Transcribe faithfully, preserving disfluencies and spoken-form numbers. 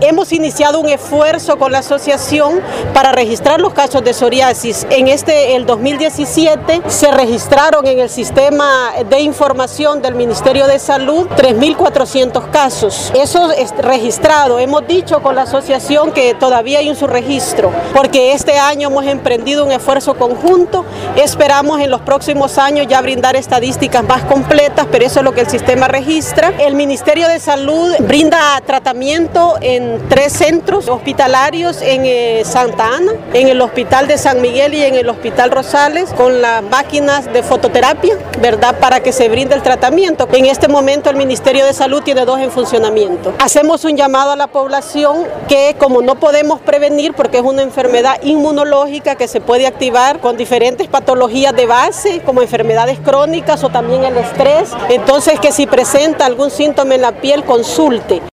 Hemos iniciado un esfuerzo con la asociación para registrar los casos de psoriasis. En este, el dos mil diecisiete, se registraron en el sistema de información del Ministerio de Salud tres mil cuatrocientos casos. Eso es registrado. Hemos dicho con la asociación que todavía hay un subregistro, porque este año hemos emprendido un esfuerzo conjunto. Esperamos en los próximos años ya brindar estadísticas más completas, pero eso es lo que el sistema registra. El Ministerio de Salud brinda tratamiento en tres centros hospitalarios, en eh, Santa Ana, en el Hospital de San Miguel y en el Hospital Rosales, con las máquinas de fototerapia, ¿verdad?, para que se brinde el tratamiento. En este momento el Ministerio de Salud tiene dos en funcionamiento. Hacemos un llamado a la población que, como no podemos prevenir porque es una enfermedad inmunológica que se puede activar con diferentes patologías de base, como enfermedades crónicas o también el estrés, entonces que si presenta algún síntoma en la piel, consulte.